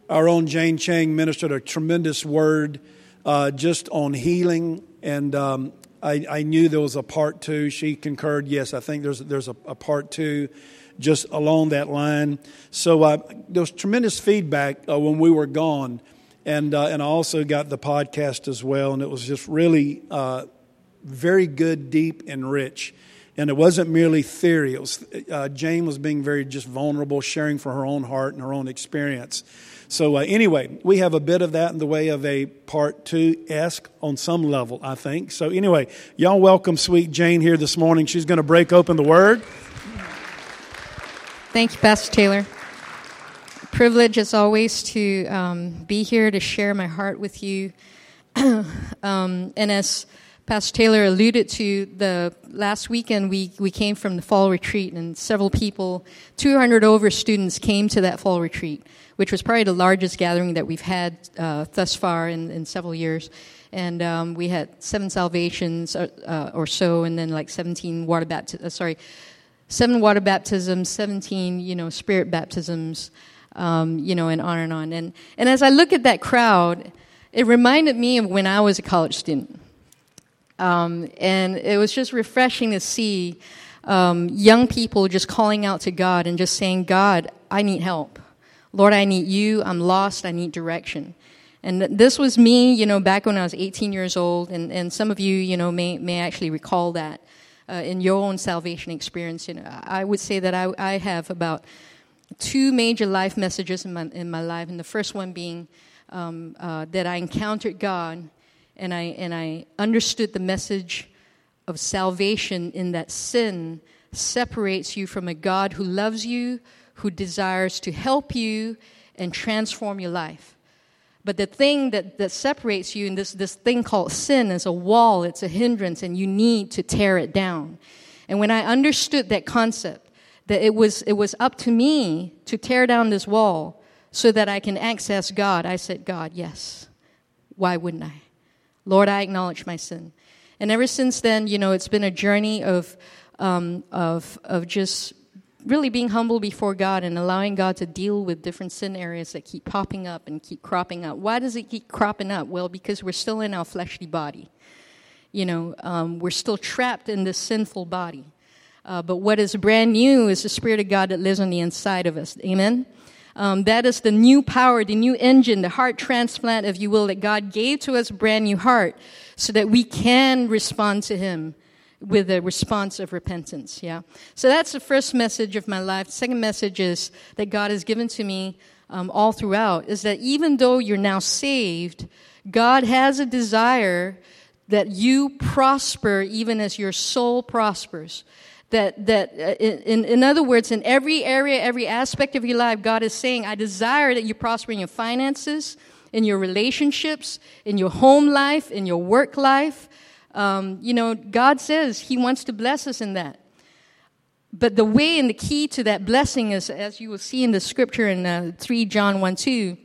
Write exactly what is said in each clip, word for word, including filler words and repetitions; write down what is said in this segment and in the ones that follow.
Our own Jane Chang ministered a tremendous word uh, just on healing, and um, I, I knew there was a part two. She concurred. Yes, I think there's there's a, a part two just along that line. So uh, there was tremendous feedback uh, when we were gone, and uh, and I also got the podcast as well, and it was just really uh, very good, deep, and rich. And it wasn't merely theory. It was uh, Jane was being very just vulnerable, sharing from her own heart and her own experience. So uh, anyway, we have a bit of that in the way of a part two-esque on some level, I think. So anyway, y'all welcome sweet Jane here this morning. She's going to break open the Word. Thank you, Pastor Taylor. Privilege as always to um, be here to share my heart with you. um, and as Pastor Taylor alluded to, the last weekend we, we came from the fall retreat, and several people, two hundred over students came to that fall retreat, which was probably the largest gathering that we've had uh, thus far in, in several years. And um, we had seven salvations or, uh, or so, and then like seventeen water baptisms, uh, sorry, seven water baptisms, seventeen, you know, spirit baptisms, um, you know, and on and on. And, and as I look at that crowd, it reminded me of when I was a college student. Um, and it was just refreshing to see um, young people just calling out to God and just saying, God, I need help. Lord, I need you. I'm lost. I need direction. And th- this was me, you know, back when I was eighteen years old. And, and some of you, you know, may, may actually recall that uh, in your own salvation experience. You know, I would say that I, I have about two major life messages in my, in my life. And the first one being um, uh, that I encountered God. And I and I understood the message of salvation in that sin separates you from a God who loves you, who desires to help you and transform your life. But the thing that, that separates you, and this, this thing called sin, is a wall, it's a hindrance, and you need to tear it down. And when I understood that concept, that it was it was up to me to tear down this wall so that I can access God, I said, God, yes. Why wouldn't I? Lord, I acknowledge my sin. And ever since then, you know, it's been a journey of um, of of just really being humble before God and allowing God to deal with different sin areas that keep popping up and keep cropping up. Why does it keep cropping up? Well, because we're still in our fleshly body. You know, um, we're still trapped in this sinful body. Uh, but what is brand new is the Spirit of God that lives on the inside of us. Amen? Um, that is the new power, the new engine, the heart transplant, if you will, that God gave to us, a brand new heart, so that we can respond to Him with a response of repentance. Yeah. So that's the first message of my life. The second message is that God has given to me um, all throughout, is that even though you're now saved, God has a desire that you prosper even as your soul prospers. That, that uh, in, in other words, in every area, every aspect of your life, God is saying, I desire that you prosper in your finances, in your relationships, in your home life, in your work life. Um, you know, God says He wants to bless us in that. But the way and the key to that blessing is, as you will see in the scripture in uh, three John one two,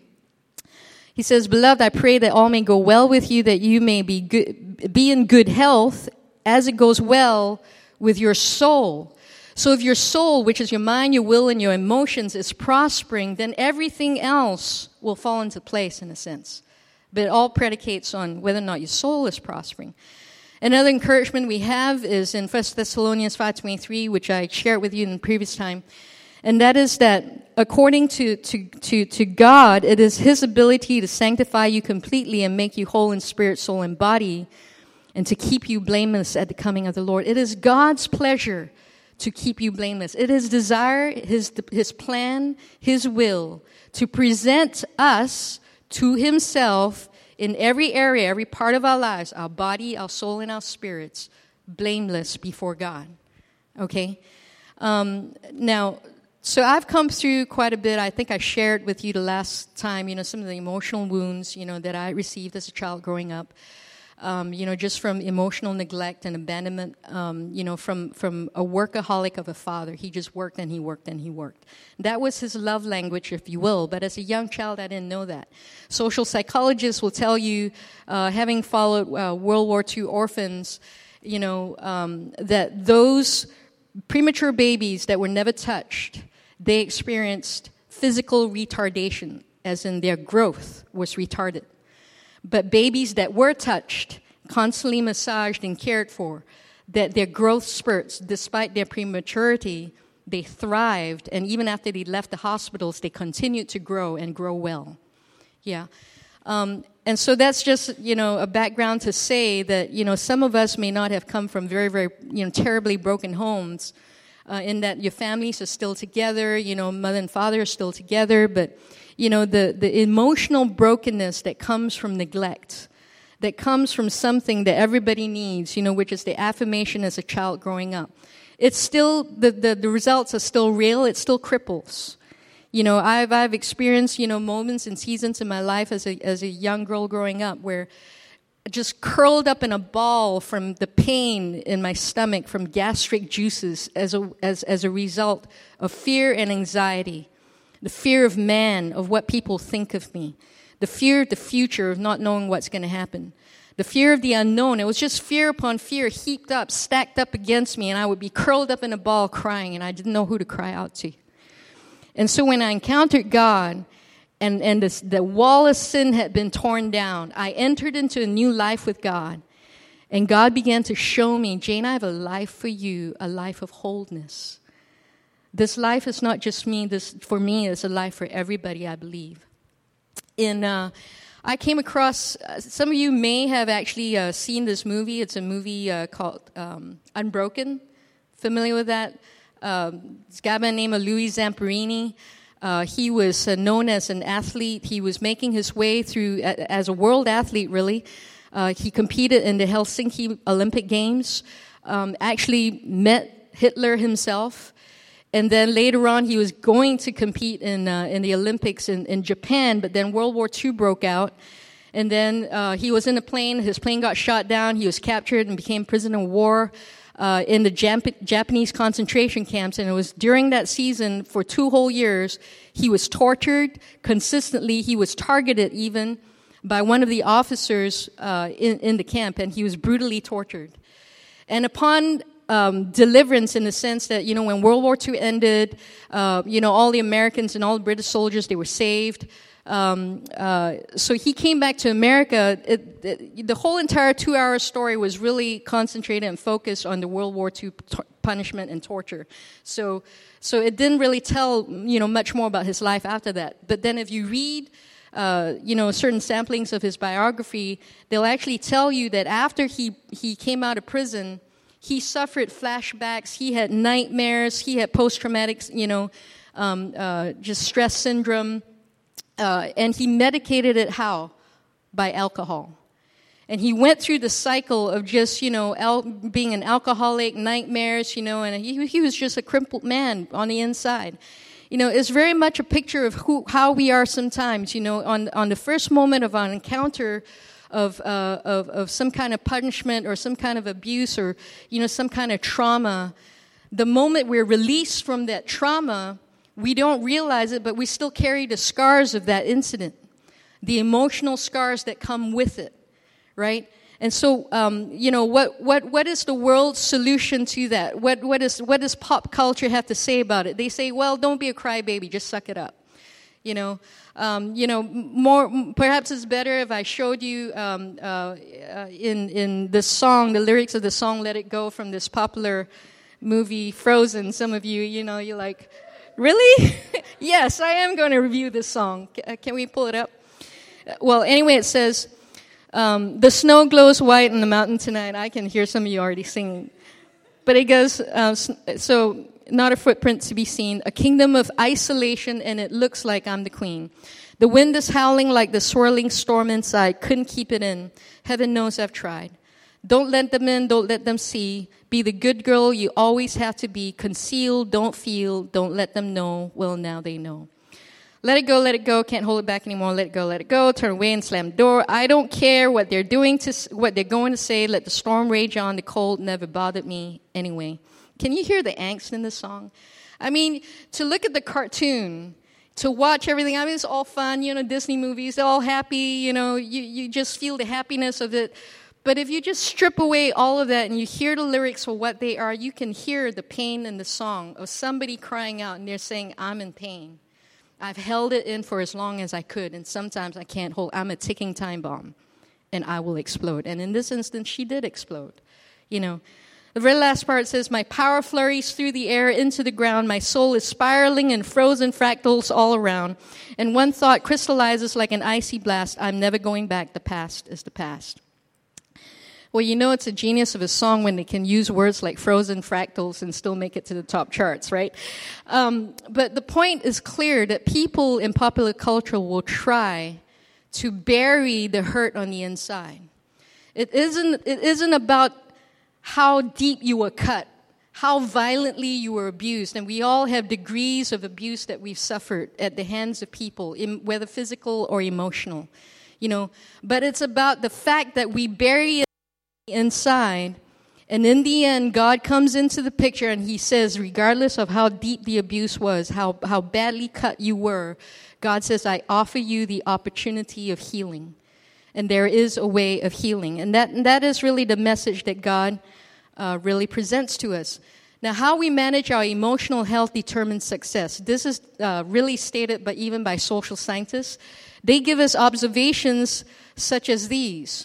He says, Beloved, I pray that all may go well with you, that you may be good, be in good health as it goes well with your soul. So if your soul, which is your mind, your will, and your emotions, is prospering, then everything else will fall into place in a sense. But it all predicates on whether or not your soul is prospering. Another encouragement we have is in First Thessalonians five twenty-three, which I shared with you in the previous time. And that is that according to, to, to, to God, it is His ability to sanctify you completely and make you whole in spirit, soul, and body, and to keep you blameless at the coming of the Lord. It is God's pleasure to keep you blameless. It is desire, His His plan, His will to present us to Himself in every area, every part of our lives, our body, our soul, and our spirits, blameless before God. Okay? Um, now, so I've come through quite a bit. I think I shared with you the last time, you know, some of the emotional wounds, you know, that I received as a child growing up. Um, you know, just from emotional neglect and abandonment, um, you know, from, from a workaholic of a father. He just worked and he worked and he worked. That was his love language, if you will. But as a young child, I didn't know that. Social psychologists will tell you, uh, having followed uh, World War Two orphans, you know, um, that those premature babies that were never touched, they experienced physical retardation. as in their growth was retarded. But babies that were touched, constantly massaged and cared for, that their growth spurts, despite their prematurity, they thrived, and even after they left the hospitals, they continued to grow and grow well. Yeah. Um, and so that's just, you know, a background to say that, you know, some of us may not have come from very, very, you know, terribly broken homes, uh, in that your families are still together, you know, mother and father are still together, but, you know, the, the emotional brokenness that comes from neglect, that comes from something that everybody needs, you know, which is the affirmation as a child growing up. It's still, the, the, the results are still real, it still cripples. You know, I've I've experienced, you know, moments and seasons in my life as a as a young girl growing up where just curled up in a ball from the pain in my stomach from gastric juices as a as as a result of fear and anxiety, the fear of man, of what people think of me, the fear of the future, of not knowing what's going to happen, the fear of the unknown. It was just fear upon fear heaped up, stacked up against me, and I would be curled up in a ball crying, and I didn't know who to cry out to. And so when I encountered God and, and this, the wall of sin had been torn down, I entered into a new life with God. And God began to show me, Jane, I have a life for you, a life of wholeness. This life is not just me. This, for me, it's a life for everybody, I believe. In, uh, I came across, uh, some of you may have actually uh, seen this movie. It's a movie uh, called um, Unbroken. Familiar with that? Um, this guy by the name of Louis Zamperini. Uh, he was uh, known as an athlete. He was making his way through uh, as a world athlete, really. Uh, he competed in the Helsinki Olympic Games, um, actually met Hitler himself. And then later on, he was going to compete in uh, in the Olympics in, in Japan, but then World War Two broke out. And then uh, he was in a plane. His plane got shot down. He was captured and became prisoner of war Uh, in the Jap- Japanese concentration camps, and it was during that season for two whole years, he was tortured consistently. He was targeted even by one of the officers uh, in, in the camp, and he was brutally tortured. And upon um, deliverance, in the sense that, you know, when World War Two ended, uh, you know, all the Americans and all the British soldiers, they were saved. Um, uh, so he came back to America. It, it, the whole entire two-hour story was really concentrated and focused on the World War Two t- punishment and torture. So, so it didn't really tell, you know, much more about his life after that. But then, if you read, uh, you know, certain samplings of his biography, they'll actually tell you that after he he came out of prison, he suffered flashbacks. He had nightmares. He had post-traumatic, you know, um, uh, just stress syndrome. Uh, and he medicated it how? By alcohol. And he went through the cycle of just, you know, al- being an alcoholic, nightmares, you know, and he, he was just a crippled man on the inside. You know, it's very much a picture of who, how we are sometimes, you know, on, on the first moment of an encounter of, uh, of, of some kind of punishment or some kind of abuse or, you know, some kind of trauma. The moment we're released from that trauma, we don't realize it, but we still carry the scars of that incident, the emotional scars that come with it, right? And so, um, you know, what, what, what is the world's solution to that? What, what, is, what does pop culture have to say about it? They say, well, don't be a crybaby, just suck it up. You know, um, you know, more perhaps it's better if I showed you um, uh, uh, in in the song, the lyrics of the song "Let It Go" from this popular movie Frozen. Some of you, you know, you're like, really? Yes, I am going to review this song. Can we pull it up? Well, anyway, it says, um, the snow glows white on the mountain tonight. I can hear some of you already singing. But it goes, uh, so, not a footprint to be seen, a kingdom of isolation, and it looks like I'm the queen. The wind is howling like the swirling storm inside. Couldn't keep it in. Heaven knows I've tried. Don't let them in, don't let them see. Be the good girl you always have to be. Conceal, don't feel, don't let them know. Well, now they know. Let it go, let it go. Can't hold it back anymore. Let it go, let it go. Turn away and slam the door. I don't care what they're doing to, what they're going to say. Let the storm rage on. The cold never bothered me anyway. Can you hear the angst in this song? I mean, to look at the cartoon, to watch everything. I mean, it's all fun, you know, Disney movies. They're all happy, you know. You, you just feel the happiness of it. But if you just strip away all of that and you hear the lyrics for what they are, you can hear the pain in the song of somebody crying out and they're saying, I'm in pain. I've held it in for as long as I could, and sometimes I can't hold. I'm a ticking time bomb, and I will explode. And in this instance, she did explode. You know, the very last part says, my power flurries through the air into the ground. My soul is spiraling in frozen fractals all around. And one thought crystallizes like an icy blast. I'm never going back. The past is the past. Well, you know it's a genius of a song when they can use words like frozen fractals and still make it to the top charts, right? Um, but the point is clear that people in popular culture will try to bury the hurt on the inside. It isn't, it isn't about how deep you were cut, how violently you were abused. And we all have degrees of abuse that we've suffered at the hands of people, whether physical or emotional, you know. But it's about the fact that we bury it inside, and in the end, God comes into the picture and he says, regardless of how deep the abuse was, how, how badly cut you were, God says, I offer you the opportunity of healing. And there is a way of healing. And that, and that is really the message that God uh, really presents to us. Now, how we manage our emotional health determines success. This is uh, really stated by even by social scientists. They give us observations such as these.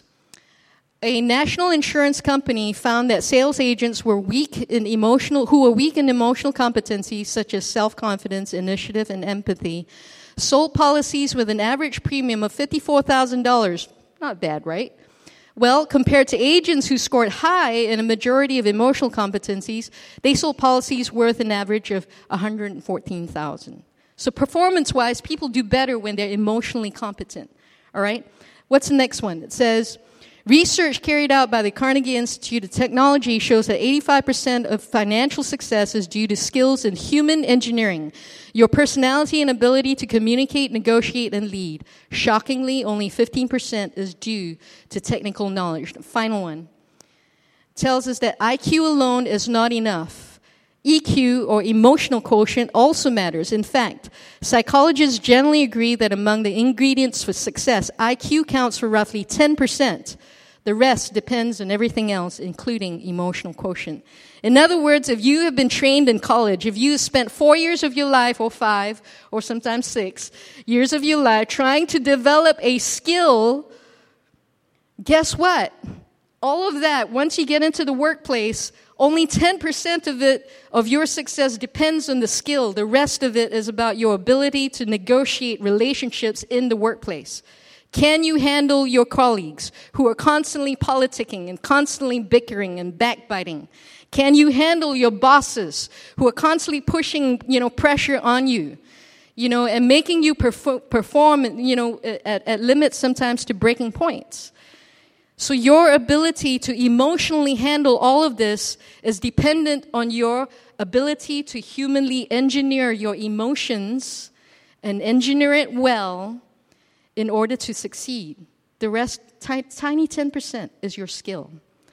A national insurance company found that sales agents were weak in emotional, who were weak in emotional competencies such as self-confidence, initiative, and empathy, sold policies with an average premium of fifty-four thousand dollars. Not bad, right? Well, compared to agents who scored high in a majority of emotional competencies, they sold policies worth an average of one hundred fourteen thousand dollars. So performance-wise, people do better when they're emotionally competent. All right? What's the next one? It says, research carried out by the Carnegie Institute of Technology shows that eighty-five percent of financial success is due to skills in human engineering, your personality and ability to communicate, negotiate, and lead. Shockingly, only fifteen percent is due to technical knowledge. The final one tells us that I Q alone is not enough. E Q, or emotional quotient, also matters. In fact, psychologists generally agree that among the ingredients for success, I Q counts for roughly ten percent. The rest depends on everything else, including emotional quotient. In other words, if you have been trained in college, if you spent four years of your life, or five, or sometimes six years of your life trying to develop a skill, guess what? All of that, once you get into the workplace, only ten percent of it, of your success depends on the skill. The rest of it is about your ability to negotiate relationships in the workplace. Can you handle your colleagues who are constantly politicking and constantly bickering and backbiting? Can you handle your bosses who are constantly pushing, you know, pressure on you, you know, and making you perf- perform, you know, at, at limits sometimes to breaking points? So your ability to emotionally handle all of this is dependent on your ability to humanly engineer your emotions and engineer it well in order to succeed. The rest, t- tiny ten percent, is your skill.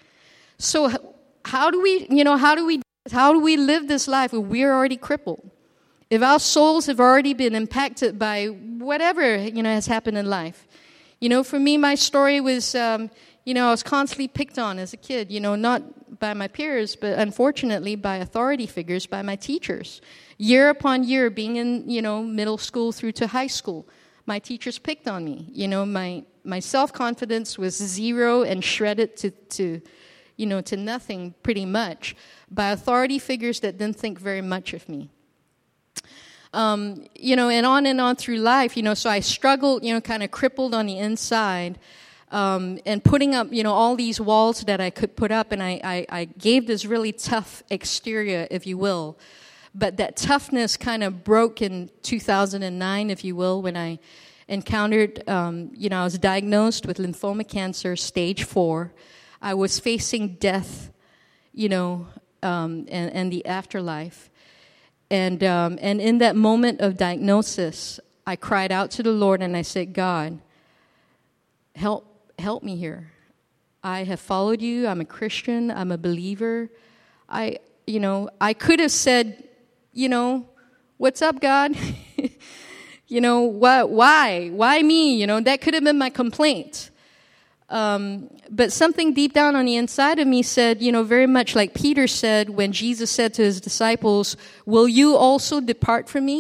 So how do we, you know, how do we, how do we live this life if we're already crippled? If our souls have already been impacted by whatever, you know, has happened in life? You know, for me, my story was, um, you know, I was constantly picked on as a kid, you know, not by my peers, but unfortunately by authority figures, by my teachers. Year upon year, being in, you know, middle school through to high school, my teachers picked on me. You know, my, my self-confidence was zero and shredded to, to, you know, to nothing pretty much by authority figures that didn't think very much of me. Um, you know, and on and on through life, you know, so I struggled, you know, kind of crippled on the inside, um, and putting up, you know, all these walls that I could put up, and I, I, I gave this really tough exterior, if you will. But that toughness kind of broke in two thousand nine, if you will, when I encountered, um, you know, I was diagnosed with lymphoma cancer, stage four. I was facing death, you know, um, and, and the afterlife. And um, and in that moment of diagnosis, I cried out to the Lord and I said, God, help help me here. I have followed you. I'm a Christian. I'm a believer. I, you know, I could have said, you know, what's up, God? you know, why, why, why me? You know, that could have been my complaint. Um, but something deep down on the inside of me said, you know, very much like Peter said when Jesus said to his disciples, will you also depart from me?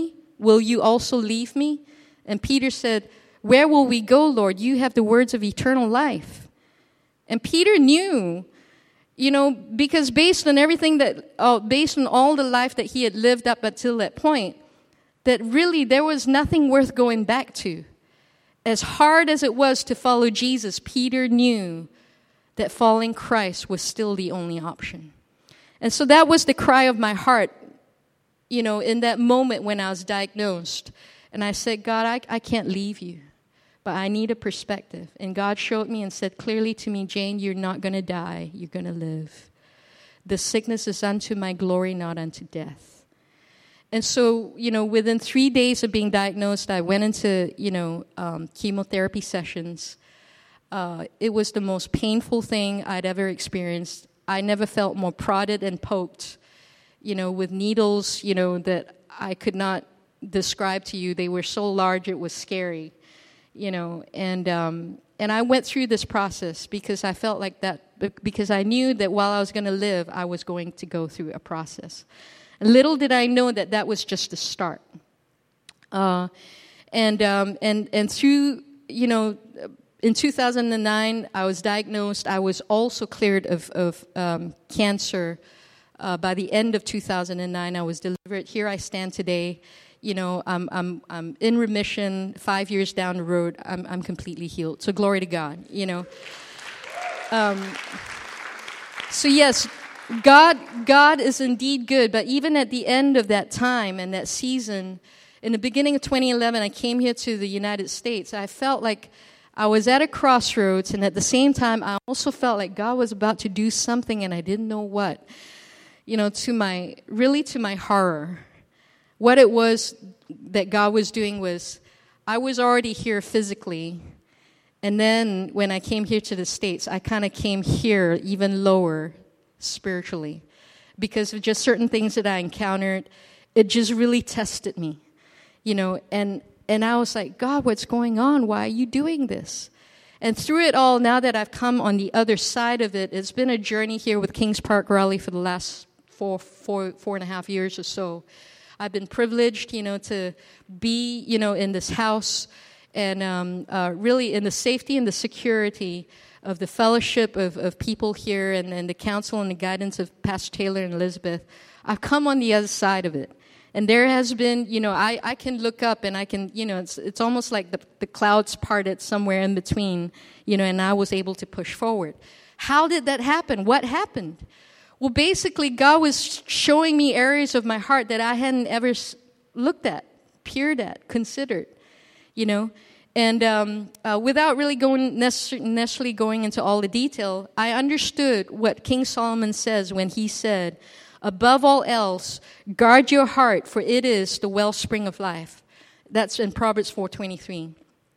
will you also leave me? And Peter said, where will we go, Lord? You have the words of eternal life. And Peter knew, you know, because based on everything that, uh, based on all the life that he had lived up until that point, that really there was nothing worth going back to. As hard as it was to follow Jesus, Peter knew that following Christ was still the only option. And so that was the cry of my heart, you know, in that moment when I was diagnosed. And I said, God, I, I can't leave you, but I need a perspective. And God showed me and said clearly to me, Jane, you're not going to die, you're going to live. The sickness is unto my glory, not unto death. And so, you know, within three days of being diagnosed, I went into, you know, um, chemotherapy sessions. Uh, it was the most painful thing I'd ever experienced. I never felt more prodded and poked, you know, with needles, you know, that I could not describe to you. They were so large, it was scary, you know. And um, and I went through this process because I felt like that, because I knew that while I was going to live, I was going to go through a process. Little did I know that that was just the start. Uh, and um, and and through, you know, in two thousand nine, I was diagnosed. I was also cleared of, of um, cancer. Uh, by the end of two thousand nine, I was delivered. Here I stand today. You know, I'm I'm I'm in remission. Five years down the road, I'm I'm completely healed. So glory to God. You know. Um, so yes. God, God is indeed good, but even at the end of that time and that season, in the beginning of twenty eleven, I came here to the United States. I felt like I was at a crossroads, and at the same time, I also felt like God was about to do something, and I didn't know what. You know, to my, really to my horror, what it was that God was doing was, I was already here physically, and then when I came here to the States, I kind of came here even lower spiritually, because of just certain things that I encountered. It just really tested me, you know, and and I was like, God, what's going on? Why are you doing this? And through it all, now that I've come on the other side of it, it's been a journey here with Kings Park Raleigh for the last four, four, four and a half years or so. I've been privileged, you know, to be, you know, in this house and um, uh, really in the safety and the security of the fellowship of, of people here and, and the counsel and the guidance of Pastor Taylor and Elizabeth. I've come on the other side of it. And there has been, you know, I, I can look up and I can, you know, it's it's almost like the, the clouds parted somewhere in between, you know, and I was able to push forward. How did that happen? What happened? Well, basically, God was showing me areas of my heart that I hadn't ever looked at, peered at, considered, you know. And um, uh, without really going necess- necessarily going into all the detail, I understood what King Solomon says when he said, above all else, guard your heart, for it is the wellspring of life. That's in Proverbs four twenty-three.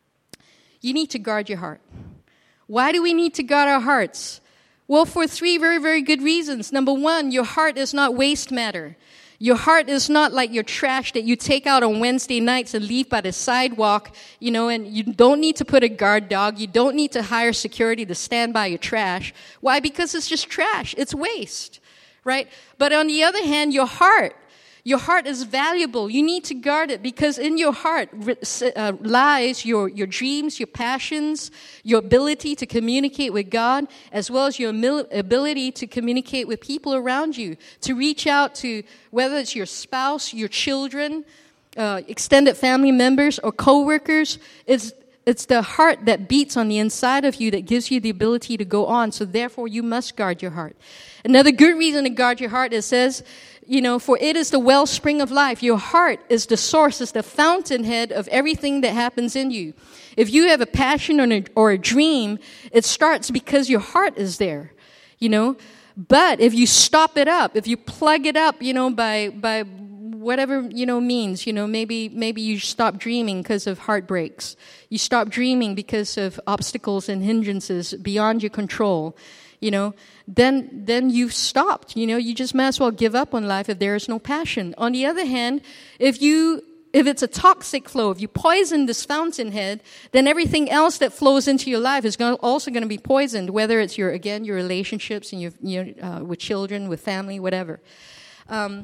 You need to guard your heart. Why do we need to guard our hearts? Well, for three very, very good reasons. Number one, your heart is not waste matter. Your heart is not like your trash that you take out on Wednesday nights and leave by the sidewalk, you know, and you don't need to put a guard dog. You don't need to hire security to stand by your trash. Why? Because it's just trash. It's waste, right? But on the other hand, your heart, your heart is valuable. You need to guard it because in your heart uh, lies your, your dreams, your passions, your ability to communicate with God, as well as your ability to communicate with people around you, to reach out to whether it's your spouse, your children, uh, extended family members, or coworkers. It's It's the heart that beats on the inside of you that gives you the ability to go on. So therefore, you must guard your heart. Another good reason to guard your heart, it says, you know, for it is the wellspring of life. Your heart is the source, is the fountainhead of everything that happens in you. If you have a passion or a, or a dream, it starts because your heart is there, you know. But if you stop it up, if you plug it up, you know, by by whatever, you know, means, you know, maybe maybe you stop dreaming because of heartbreaks. You stop dreaming because of obstacles and hindrances beyond your control, you know, then then you've stopped. You know, you just might as well give up on life if there is no passion. On the other hand, if you if it's a toxic flow, if you poison this fountainhead, then everything else that flows into your life is going, also going to be poisoned, whether it's your, again, your relationships and your, you know, uh, with children, with family, whatever. Um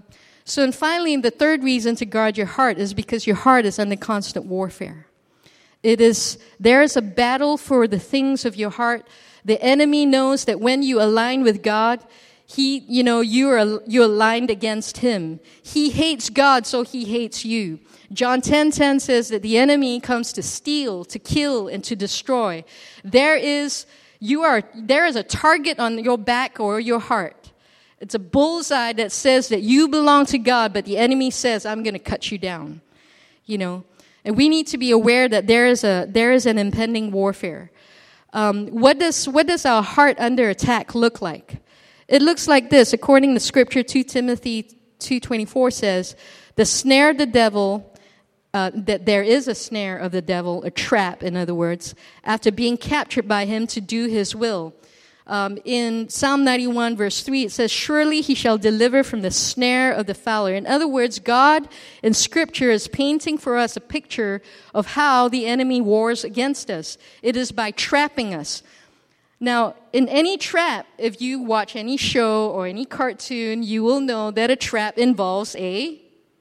So, and finally, the third reason to guard your heart is because your heart is under constant warfare. It is, there is a battle for the things of your heart. The enemy knows that when you align with God, he, you know, you are, you're aligned against him. He hates God, so he hates you. John ten ten says that the enemy comes to steal, to kill, and to destroy. There is, you are, there is a target on your back or your heart. It's a bullseye that says that you belong to God, but the enemy says, I'm going to cut you down. You know, and we need to be aware that there is a, there is an impending warfare. Um, what does, what does our heart under attack look like? It looks like this. According to Scripture, Second Timothy two twenty-four says, the snare of the devil, uh, that there is a snare of the devil, a trap, in other words, after being captured by him to do his will. Um, in Psalm ninety-one, verse three, it says, surely he shall deliver from the snare of the fowler. In other words, God in Scripture is painting for us a picture of how the enemy wars against us. It is by trapping us. Now, in any trap, if you watch any show or any cartoon, you will know that a trap involves a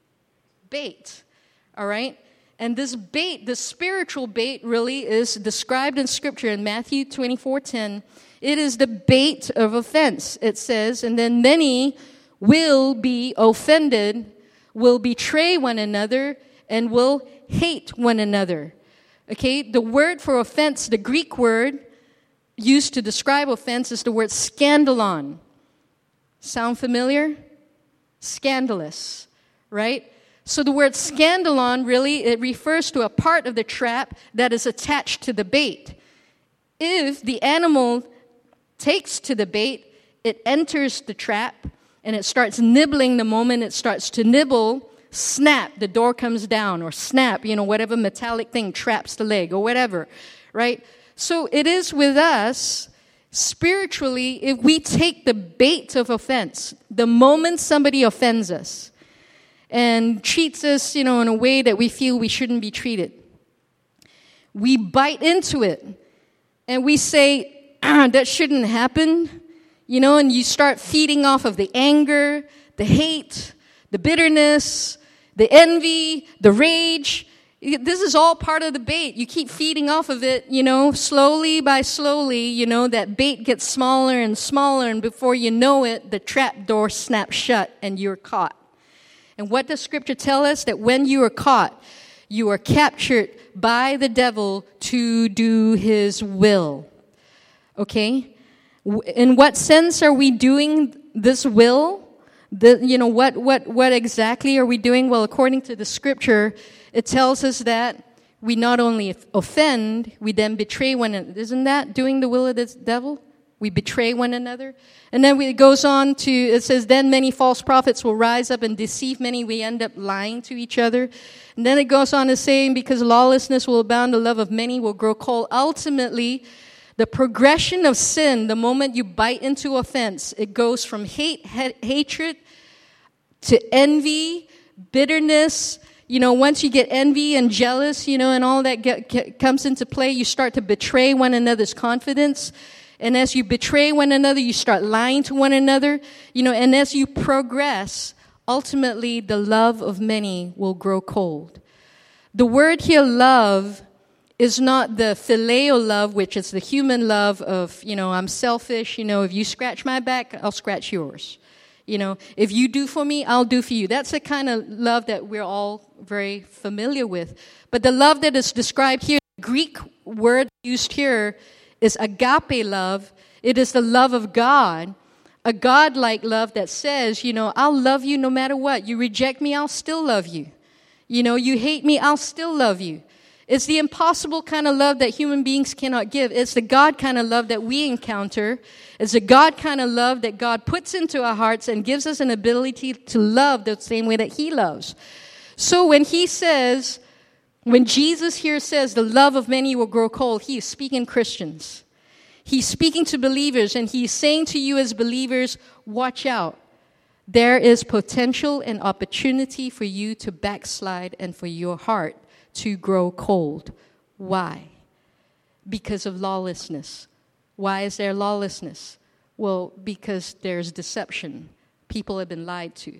bait, all right? And this bait, the spiritual bait, really is described in Scripture in Matthew twenty-four ten. It is the bait of offense, it says, and then many will be offended, will betray one another, and will hate one another. Okay, the word for offense, the Greek word used to describe offense is the word scandalon. Sound familiar? Scandalous, right? So the word scandalon really, it refers to a part of the trap that is attached to the bait. If the animal takes to the bait, it enters the trap, and it starts nibbling. The moment it starts to nibble, snap, the door comes down, or snap, you know, whatever metallic thing traps the leg, or whatever, right? So it is with us, spiritually, if we take the bait of offense, the moment somebody offends us and treats us, you know, in a way that we feel we shouldn't be treated, we bite into it, and we say, that shouldn't happen, you know, and you start feeding off of the anger, the hate, the bitterness, the envy, the rage. This is all part of the bait. You keep feeding off of it, you know, slowly by slowly, you know, that bait gets smaller and smaller, and before you know it, the trap door snaps shut and you're caught. And what does Scripture tell us? That when you are caught, you are captured by the devil to do his will. Okay? In what sense are we doing this will? The, you know, what, what, what exactly are we doing? Well, according to the Scripture, it tells us that we not only offend, we then betray one another. Isn't that doing the will of the devil? We betray one another. And then it goes on to, it says, then many false prophets will rise up and deceive many. We end up lying to each other. And then it goes on to saying, because lawlessness will abound, the love of many will grow cold. Ultimately, the progression of sin, the moment you bite into offense, it goes from hate, ha- hatred to envy, bitterness. You know, once you get envy and jealous, you know, and all that get, get, comes into play, you start to betray one another's confidence. And as you betray one another, you start lying to one another. You know, and as you progress, ultimately the love of many will grow cold. The word here, love, is not the phileo love, which is the human love of, you know, I'm selfish. You know, if you scratch my back, I'll scratch yours. You know, if you do for me, I'll do for you. That's the kind of love that we're all very familiar with. But the love that is described here, the Greek word used here is agape love. It is the love of God, a God-like love that says, you know, I'll love you no matter what. You reject me, I'll still love you. You know, you hate me, I'll still love you. It's the impossible kind of love that human beings cannot give. It's the God kind of love that we encounter. It's the God kind of love that God puts into our hearts and gives us an ability to love the same way that He loves. So when He says, when Jesus here says the love of many will grow cold, He is speaking Christians. He's speaking to believers, and He's saying to you as believers, watch out. There is potential and opportunity for you to backslide and for your heart to grow cold. Why? Because of lawlessness. Why is there lawlessness? Well, because there's deception. People have been lied to.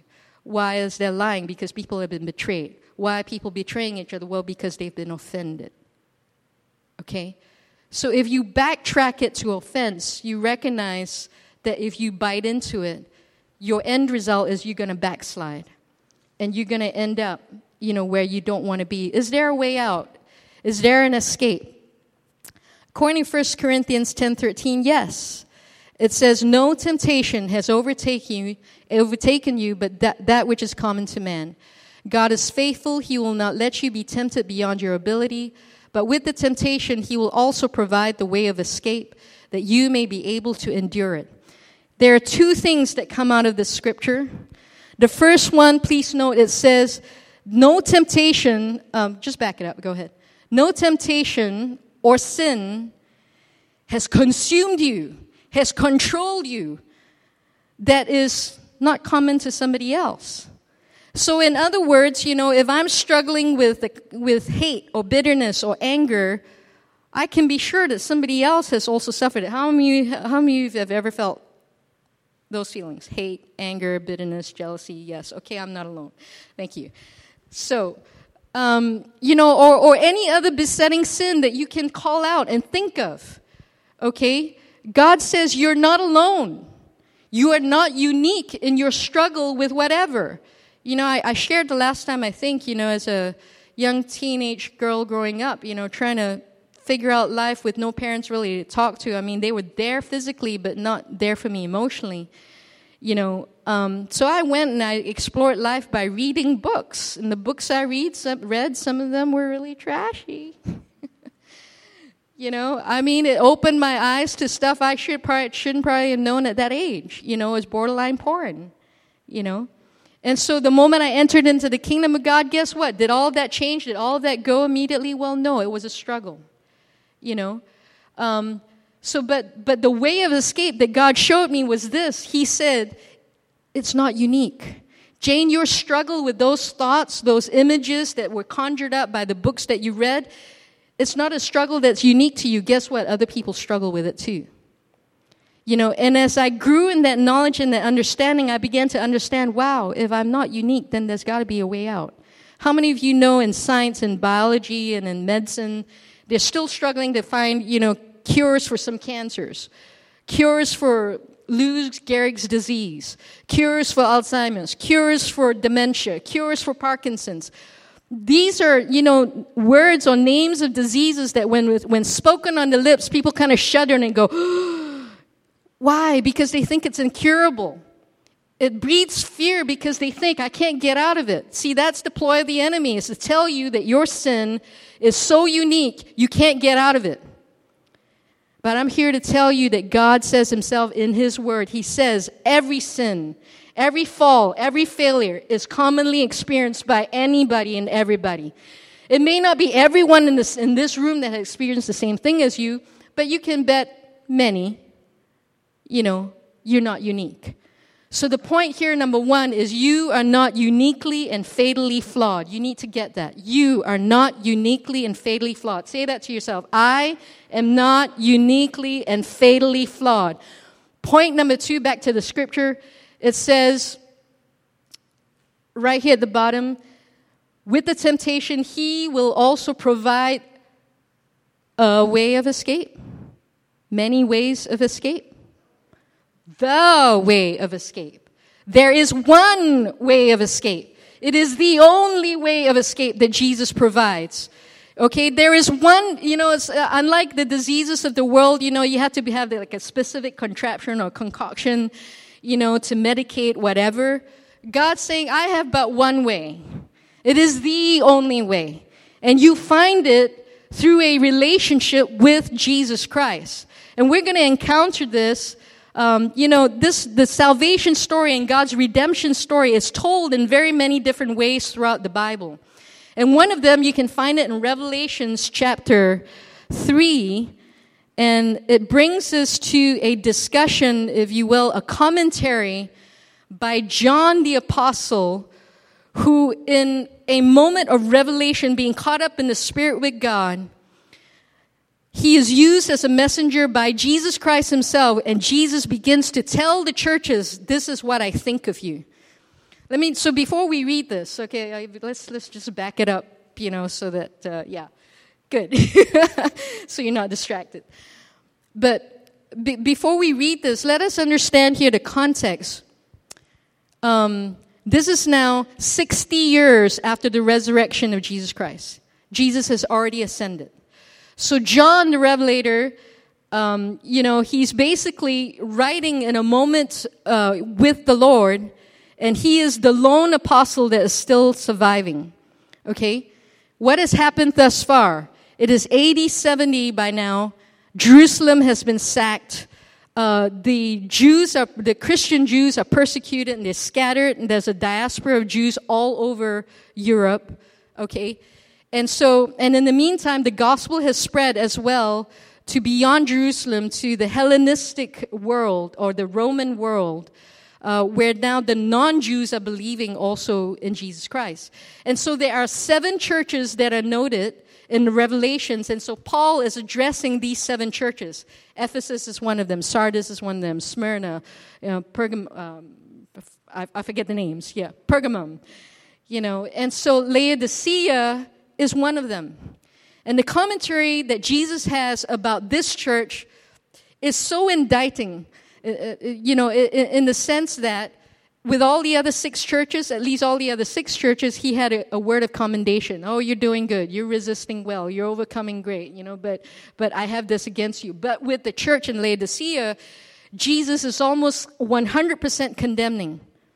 Why is there lying? Because people have been betrayed. Why are people betraying each other? Well, because they've been offended. Okay? So if you backtrack it to offense, you recognize that if you bite into it, your end result is you're going to backslide. And you're going to end up, you know, where you don't want to be. Is there a way out? Is there an escape? According to First Corinthians ten thirteen, yes. It says, no temptation has overtaken you, overtaken you but that, that which is common to man. God is faithful. He will not let you be tempted beyond your ability. But with the temptation, he will also provide the way of escape that you may be able to endure it. There are two things that come out of this scripture. The first one, please note, it says, no temptation, um, just back it up, go ahead. No temptation or sin has consumed you, has controlled you, that is not common to somebody else. So in other words, you know, if I'm struggling with with hate or bitterness or anger, I can be sure that somebody else has also suffered it. How many, how many of you have ever felt those feelings? Hate, anger, bitterness, jealousy, yes. Okay, I'm not alone. Thank you. So, um, you know, or, or any other besetting sin that you can call out and think of, okay? God says you're not alone. You are not unique in your struggle with whatever. You know, I, I shared the last time, I think, you know, as a young teenage girl growing up, you know, trying to figure out life with no parents really to talk to. I mean, they were there physically, but not there for me emotionally. You know, um, so I went and I explored life by reading books. And the books I read, some, read, some of them were really trashy. You know, I mean, it opened my eyes to stuff I should probably, shouldn't probably have known at that age. You know, it's borderline porn, you know. And so the moment I entered into the kingdom of God, guess what? Did all of that change? Did all of that go immediately? Well, no, it was a struggle, you know. Um, so, but but the way of escape that God showed me was this. He said, it's not unique. Jane, your struggle with those thoughts, those images that were conjured up by the books that you read, it's not a struggle that's unique to you. Guess what? Other people struggle with it too. You know, and as I grew in that knowledge and that understanding, I began to understand, wow, if I'm not unique, then there's got to be a way out. How many of you know in science and biology and in medicine, they're still struggling to find, you know, cures for some cancers, cures for Lou Gehrig's disease, cures for Alzheimer's, cures for dementia, cures for Parkinson's. These are, you know, words or names of diseases that when when spoken on the lips, people kind of shudder and go, why? Because they think it's incurable. It breeds fear because they think, I can't get out of it. See, that's the ploy of the enemy, is to tell you that your sin is so unique, you can't get out of it. But I'm here to tell you that God says himself in his word, he says every sin, every fall, every failure is commonly experienced by anybody and everybody. It may not be everyone in this, in this room that has experienced the same thing as you, but you can bet many, you know, you're not unique. So the point here, number one, is you are not uniquely and fatally flawed. You need to get that. You are not uniquely and fatally flawed. Say that to yourself. I am not uniquely and fatally flawed. Point number two, back to the scripture. It says, right here at the bottom, with the temptation, he will also provide a way of escape. Many ways of escape. The way of escape. There is one way of escape. It is the only way of escape that Jesus provides. Okay, there is one, you know, it's uh, unlike the diseases of the world, you know, you have to be, have like a specific contraption or concoction, you know, to medicate whatever. God's saying, I have but one way. It is the only way. And you find it through a relationship with Jesus Christ. And we're going to encounter this. Um, you know, this the salvation story and God's redemption story is told in very many different ways throughout the Bible. And one of them, you can find it in Revelations chapter three, and it brings us to a discussion, if you will, a commentary by John the Apostle, who in a moment of revelation, being caught up in the Spirit with God, he is used as a messenger by Jesus Christ himself, and Jesus begins to tell the churches, this is what I think of you. let me, so before we read this, okay, I, let's let's just back it up, you know, so that, uh, yeah, good. So you're not distracted. But be, before we read this, let us understand here the context. Um, this is now sixty years after the resurrection of Jesus Christ. Jesus has already ascended. So John the Revelator, um, you know, he's basically writing in a moment uh, with the Lord, and he is the lone apostle that is still surviving. Okay? What has happened thus far? It is A D seventy by now. Jerusalem has been sacked. Uh, the Jews are, the Christian Jews are persecuted and they're scattered, and there's a diaspora of Jews all over Europe. Okay? And so, and in the meantime, the gospel has spread as well to beyond Jerusalem, to the Hellenistic world or the Roman world, uh, where now the non-Jews are believing also in Jesus Christ. And so there are seven churches that are noted in the Revelations, and so Paul is addressing these seven churches. Ephesus is one of them, Sardis is one of them, Smyrna, you know, Pergam, um, I, I forget the names, yeah, Pergamum, you know, and so Laodicea is one of them. And the commentary that Jesus has about this church is so indicting, uh, you know, in, in the sense that with all the other six churches, at least all the other six churches, he had a, a word of commendation. Oh, you're doing good. You're resisting well. You're overcoming great, you know, but but I have this against you. But with the church in Laodicea, Jesus is almost one hundred percent condemning.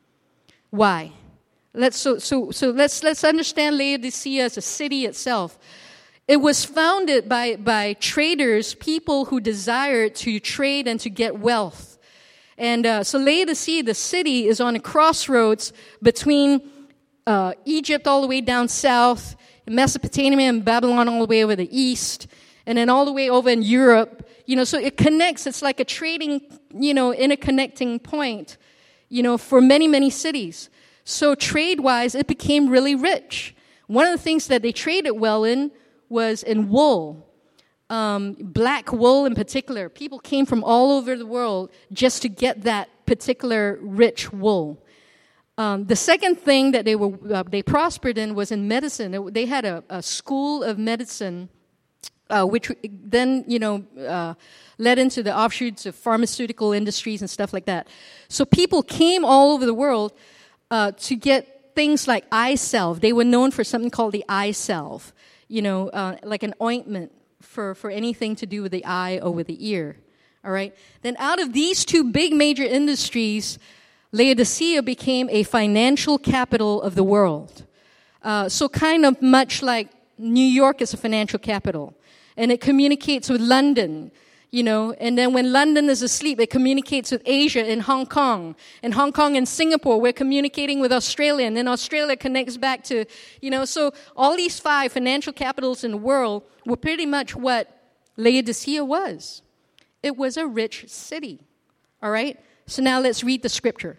Why? Let's so so so let's let's understand Laodicea as a city itself. It was founded by by traders, people who desired to trade and to get wealth. And uh, so Laodicea, the city, is on a crossroads between uh, Egypt all the way down south, Mesopotamia and Babylon all the way over the east, and then all the way over in Europe. You know, so it connects. It's like a trading, you know, interconnecting point, you know, for many, many cities. So trade-wise, it became really rich. One of the things that they traded well in was in wool. Um, black wool in particular. People came from all over the world just to get that particular rich wool. Um, the second thing that they were uh, they prospered in was in medicine. It, they had a, a school of medicine, uh, which then you know uh, led into the offshoots of pharmaceutical industries and stuff like that. So people came all over the world uh, to get things like eye salve. They were known for something called the eye salve, you know, uh, like an ointment for, for anything to do with the eye or with the ear, all right? Then out of these two big major industries, Laodicea became a financial capital of the world. Uh, so kind of much like New York is a financial capital, and it communicates with London, you know, and then when London is asleep, it communicates with Asia and Hong Kong. And Hong Kong and Singapore, we're communicating with Australia, and then Australia connects back to, you know, so all these five financial capitals in the world were pretty much what Laodicea was. It was a rich city, all right? So now let's read the scripture.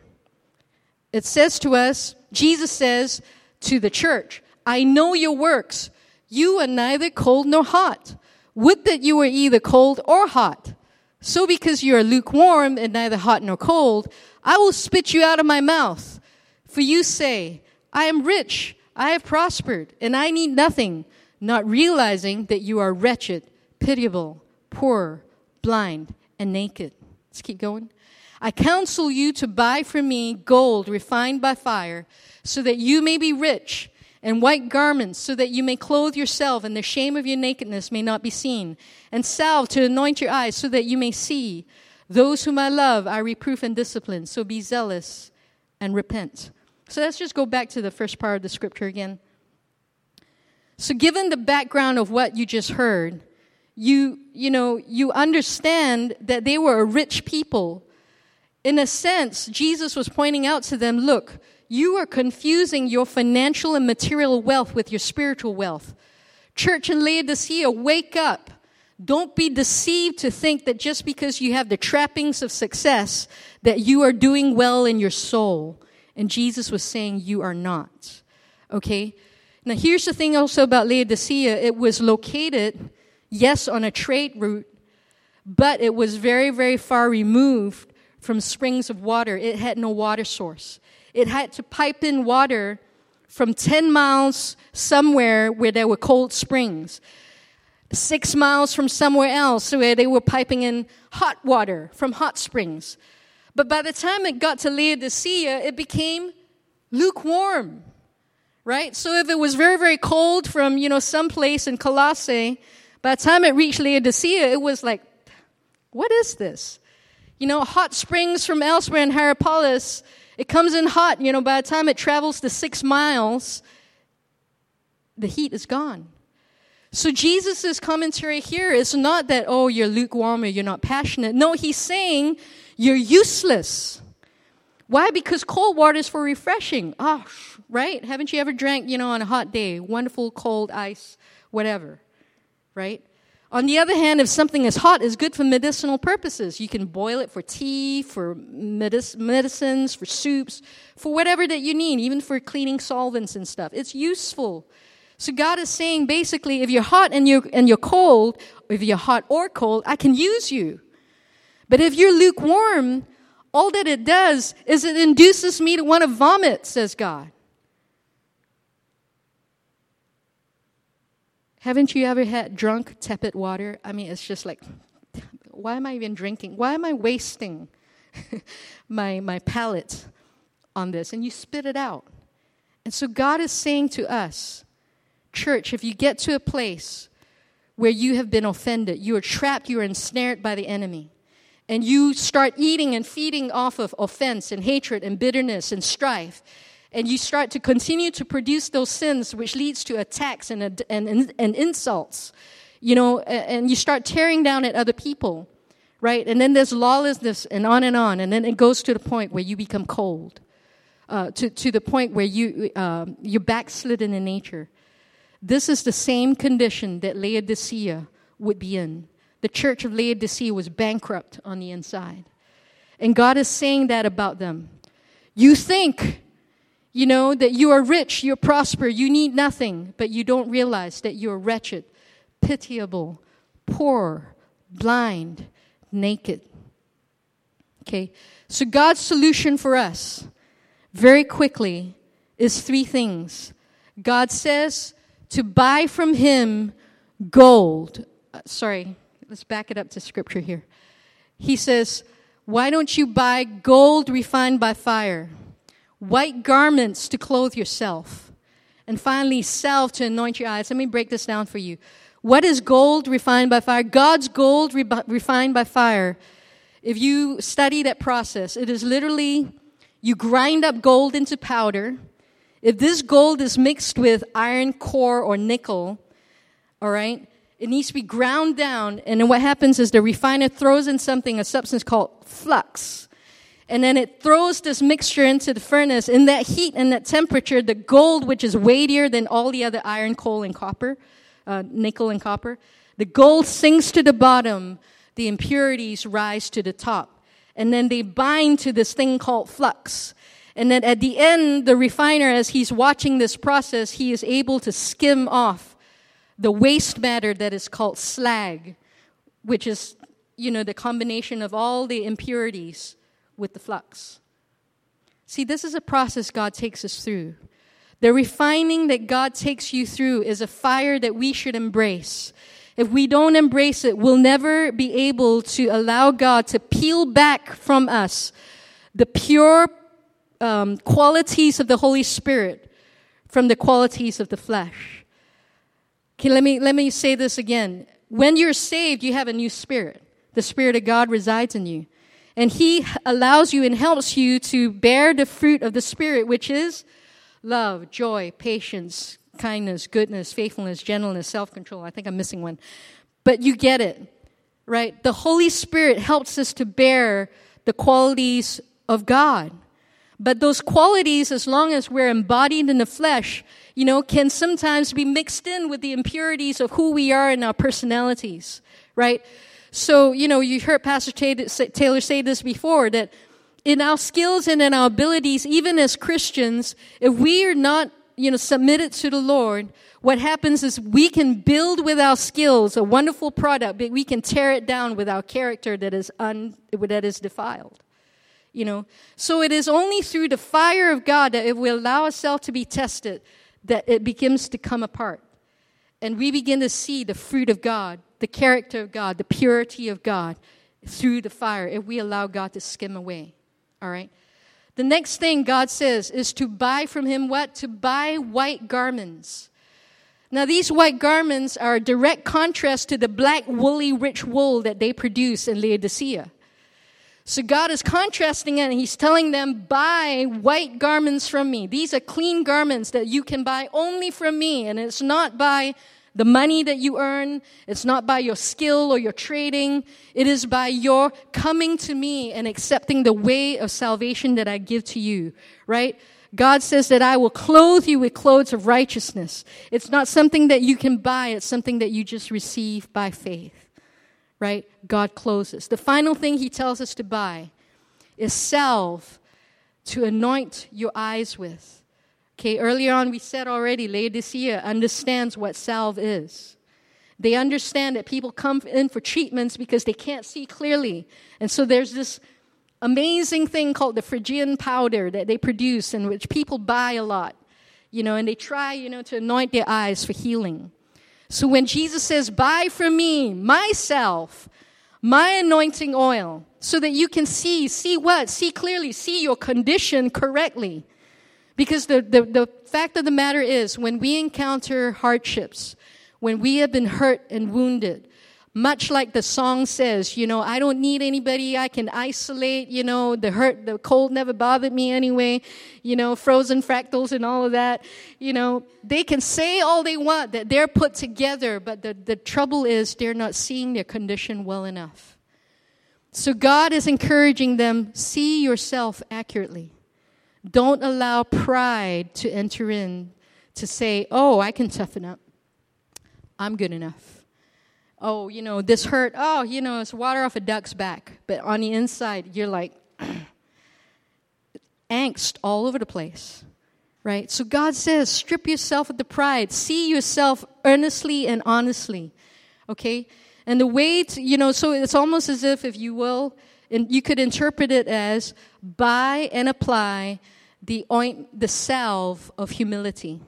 It says to us, Jesus says to the church, I know your works. You are neither cold nor hot. Would that you were either cold or hot. So because you are lukewarm and neither hot nor cold, I will spit you out of my mouth. For you say, I am rich, I have prospered, and I need nothing, not realizing that you are wretched, pitiable, poor, blind, and naked. Let's keep going. I counsel you to buy from me gold refined by fire, so that you may be rich, and white garments, so that you may clothe yourself, and the shame of your nakedness may not be seen, and salve to anoint your eyes, so that you may see. Those whom I love, I reproof and discipline, so be zealous and repent. So let's just go back to the first part of the scripture again. So given the background of what you just heard, you, you know, you understand that they were a rich people. In a sense, Jesus was pointing out to them, look, you are confusing your financial and material wealth with your spiritual wealth. Church in Laodicea, wake up. Don't be deceived to think that just because you have the trappings of success, that you are doing well in your soul. And Jesus was saying you are not. Okay? Now here's the thing also about Laodicea. It was located, yes, on a trade route, but it was very, very far removed from springs of water. It had no water source. it had to pipe in water from ten miles somewhere where there were cold springs, six miles from somewhere else where they were piping in hot water from hot springs. But by the time it got to Laodicea, it became lukewarm, right? So if it was very, very cold from, you know, someplace in Colossae, by the time it reached Laodicea, it was like, what is this? You know, hot springs from elsewhere in Hierapolis, it comes in hot. You know, by the time it travels the six miles, the heat is gone. So Jesus' commentary here is not that, oh, you're lukewarm or you're not passionate. No, he's saying you're useless. Why? Because cold water is for refreshing. Ah, oh, right? Haven't you ever drank, you know, on a hot day, wonderful cold ice, whatever, right? On the other hand, if something is hot, it's good for medicinal purposes. You can boil it for tea, for medic- medicines, for soups, for whatever that you need, even for cleaning solvents and stuff. It's useful. So God is saying, basically, if you're hot and you're, and you're cold, if you're hot or cold, I can use you. But if you're lukewarm, all that it does is it induces me to want to vomit, says God. Haven't you ever had drunk, tepid water? I mean, it's just like, why am I even drinking? Why am I wasting my, my palate on this? And you spit it out. And so God is saying to us, church, if you get to a place where you have been offended, you are trapped, you are ensnared by the enemy, and you start eating and feeding off of offense and hatred and bitterness and strife, and you start to continue to produce those sins, which leads to attacks and, and, and insults, you know, and you start tearing down at other people, right? And then there's lawlessness and on and on, and then it goes to the point where you become cold, uh, to, to the point where you, uh, you're backslidden in nature. This is the same condition that Laodicea would be in. The church of Laodicea was bankrupt on the inside. And God is saying that about them. You think, you know, that you are rich, you're prosper, you need nothing, but you don't realize that you're wretched, pitiable, poor, blind, naked. Okay? So God's solution for us, very quickly, is three things. God says to buy from him gold. Uh, sorry, let's back it up to scripture here. He says, why don't you buy gold refined by fire, white garments to clothe yourself, and finally salve to anoint your eyes. Let me break this down for you. What is gold refined by fire? God's gold re- refined by fire. If you study that process, it is literally you grind up gold into powder. If this gold is mixed with iron core or nickel, all right, it needs to be ground down. And then what happens is the refiner throws in something, a substance called flux. And then it throws this mixture into the furnace. In that heat and that temperature, the gold, which is weightier than all the other iron, coal, and copper, uh, nickel and copper, the gold sinks to the bottom. The impurities rise to the top. And then they bind to this thing called flux. And then at the end, the refiner, as he's watching this process, he is able to skim off the waste matter that is called slag, which is, you know, the combination of all the impurities with the flux. See, this is a process God takes us through. The refining that God takes you through is a fire that we should embrace. If we don't embrace it, we'll never be able to allow God to peel back from us the pure um, qualities of the Holy Spirit from the qualities of the flesh. Okay, let me, let me say this again. When you're saved, you have a new spirit. The Spirit of God resides in you. And He allows you and helps you to bear the fruit of the Spirit, which is love, joy, patience, kindness, goodness, faithfulness, gentleness, self-control. I think I'm missing one. But you get it, right? The Holy Spirit helps us to bear the qualities of God. But those qualities, as long as we're embodied in the flesh, you know, can sometimes be mixed in with the impurities of who we are in our personalities, right? So, you know, you heard Pastor Taylor say this before, that in our skills and in our abilities, even as Christians, if we are not, you know, submitted to the Lord, what happens is we can build with our skills a wonderful product, but we can tear it down with our character that is un, that is defiled. You know, so it is only through the fire of God that if we allow ourselves to be tested, that it begins to come apart. And we begin to see the fruit of God, the character of God, the purity of God through the fire if we allow God to skim away. All right? The next thing God says is to buy from him what? To buy white garments. Now, these white garments are a direct contrast to the black, woolly, rich wool that they produce in Laodicea. So God is contrasting it, and he's telling them, buy white garments from me. These are clean garments that you can buy only from me. And it's not by the money that you earn. It's not by your skill or your trading. It is by your coming to me and accepting the way of salvation that I give to you, right? God says that I will clothe you with clothes of righteousness. It's not something that you can buy. It's something that you just receive by faith. Right? God closes. The final thing he tells us to buy is salve to anoint your eyes with. Okay, earlier on we said already, Laodicea understands what salve is. They understand that people come in for treatments because they can't see clearly. And so there's this amazing thing called the Phrygian powder that they produce and which people buy a lot. You know, and they try, you know, to anoint their eyes for healing. So when Jesus says, buy from me, myself, my anointing oil, so that you can see, see what? See clearly, see your condition correctly. Because the, the, the fact of the matter is, when we encounter hardships, when we have been hurt and wounded, much like the song says, you know, I don't need anybody, I can isolate, you know, the hurt, the cold never bothered me anyway, you know, frozen fractals and all of that, you know, they can say all they want, that they're put together, but the, the trouble is they're not seeing their condition well enough. So God is encouraging them, see yourself accurately. Don't allow pride to enter in to say, oh, I can toughen up. I'm good enough. Oh, you know, this hurt. Oh, you know, it's water off a duck's back. But on the inside, you're like angst all over the place, right? So God says, strip yourself of the pride. See yourself earnestly and honestly, okay? And the way to, you know, so it's almost as if, if you will, and you could interpret it as buy and apply the oint, the salve of humility,